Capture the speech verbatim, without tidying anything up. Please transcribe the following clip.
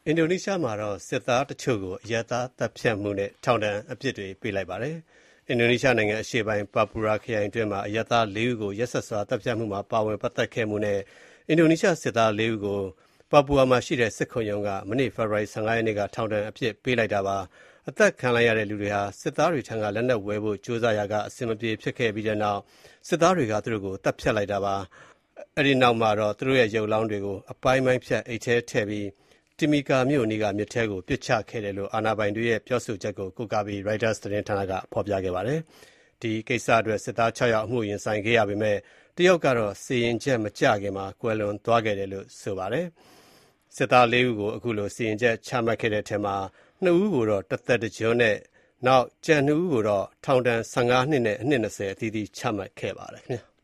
အင်ဒိုနီးရှားမှာစစ်သားတချို့ကိုအရပ်သားသတ်ဖြတ်မှုနဲ့ထောင်ဒဏ်အပြစ်တွေပေးလိုက်ပါတယ်။ အင်ဒိုနီးရှားနိုင်ငံအရှေ့ပိုင်း Papua ခရိုင်အတွင်းမှာအရပ်သားလေးဦးကိုရက်စက်စွာသတ်ဖြတ်မှုမှာပါဝင်ပတ်သက်ခဲ့မှုနဲ့အင်ဒိုနီးရှားစစ်သားလေးဦးကို Papua မှာရှိတဲ့စစ်ခုံရုံးက မနေ့ ဖေဖော်ဝါရီ ၁၅ ရက်နေ့က ထောင်ဒဏ်အပြစ်ပေးလိုက်တာပါ။ အသတ်ခံလိုက်ရတဲ့လူတွေဟာ စစ်သားတွေထံကလက်နက်ဝယ်ဖို့ကြိုးစားရာကအဆင်မပြေဖြစ်ခဲ့ပြီးတဲ့နောက် စစ်သားတွေကသူတို့ကိုသတ်ဖြတ်လိုက်တာပါ။ အဲဒီနောက်မှာတော့ သူတို့ရဲ့ရုပ်အလောင်းတွေကို အပိုင်းပိုင်းဖြတ်အိတ်ထဲထည့်ပြီး Timika မြို့အနီးကမြစ်ထဲကိုပစ်ချခဲ့တယ်လို့ အာဏာပိုင်တွေရဲ့ပြောဆိုချက်ကိုကိုးကားပြီး Reuters သတင်းဌာနက ဖော်ပြခဲ့ပါတယ်။ ဒီကိစ္စအတွက် စစ်သား ခြောက် ယောက် အမှုရင်ဆိုင်ခဲ့ရပေမယ့် တယောက်ကတော့ စီရင်ချက်မကျခင်မှာကွယ်လွန်သွားခဲ့တယ်လို့ဆိုပါတယ်။ စစ်သားလေးဦးကို အခုလိုစီရင်ချက်ချမှတ်ခဲ့တဲ့အထဲမှာ နှစ်ဦးကိုတော့ တသက်တကျွန်းနဲ့ ကျန်နှစ်ဦးကိုတော့ ထောင်ဒဏ် ၁၅ နှစ်နဲ့ အနှစ် ၂၀ အသီးသီးချမှတ်ခဲ့ပါတယ်။